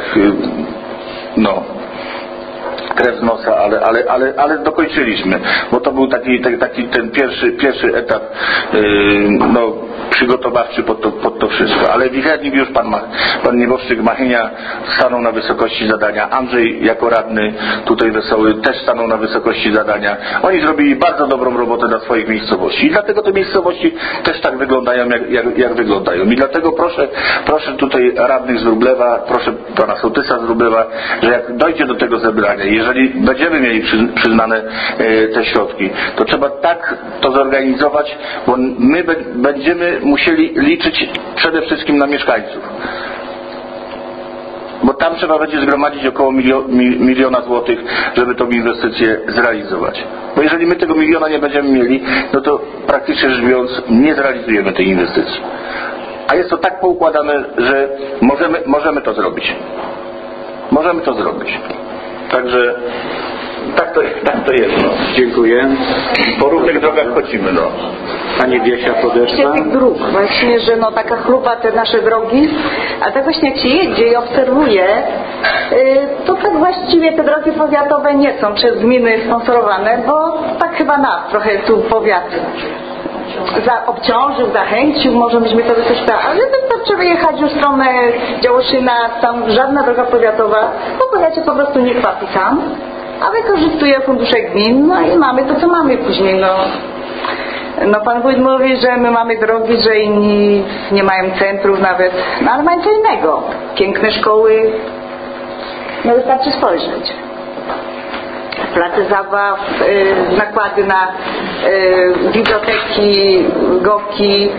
no krew z nosa, ale, ale, ale, ale dokończyliśmy, bo to był taki, taki ten pierwszy, pierwszy etap yy, no, przygotowawczy pod to, pod to wszystko. Ale Wichernik już pan, pan nieboszczyk Machynia stanął na wysokości zadania, Andrzej jako radny tutaj Wesoły też stanął na wysokości zadania. Oni zrobili bardzo dobrą robotę dla swoich miejscowości i dlatego te miejscowości też tak wyglądają, jak, jak, jak wyglądają. I dlatego proszę, proszę tutaj radnych z Wróblewa, proszę pana sołtysa z Wróblewa, że jak dojdzie do tego zebrania, jeżeli będziemy mieli przyznane te środki, to trzeba tak to zorganizować, bo my będziemy musieli liczyć przede wszystkim na mieszkańców. Bo tam trzeba będzie zgromadzić około miliona złotych, żeby tą inwestycję zrealizować. Bo jeżeli my tego miliona nie będziemy mieli, no to praktycznie rzecz biorąc nie zrealizujemy tej inwestycji. A jest to tak poukładane, że możemy, możemy to zrobić. Możemy to zrobić. Także tak to, tak to jest. No. Dziękuję. Po równych drogach chodzimy. No. Pani Wiesia Podeszwa. tych dróg, właśnie, że no taka chlupa te nasze drogi, a tak właśnie jak się jedzie i obserwuje, to tak właściwie te drogi powiatowe nie są przez gminy sponsorowane, bo tak chyba nas trochę tu powiat za, obciążył, zachęcił, może byśmy to wykorzystali, ale wystarczy wyjechać już w stronę Działoszyna, tam żadna droga powiatowa, bo powiacie po prostu nie płaci sam, a wykorzystuje fundusze gmin, no i mamy to, co mamy później, no. No pan wójt mówi, że my mamy drogi, że inni nie mają centrów nawet, no ale mają co innego. Piękne szkoły, no wystarczy spojrzeć. Place zabaw, yy, nakłady na yy, biblioteki, goki,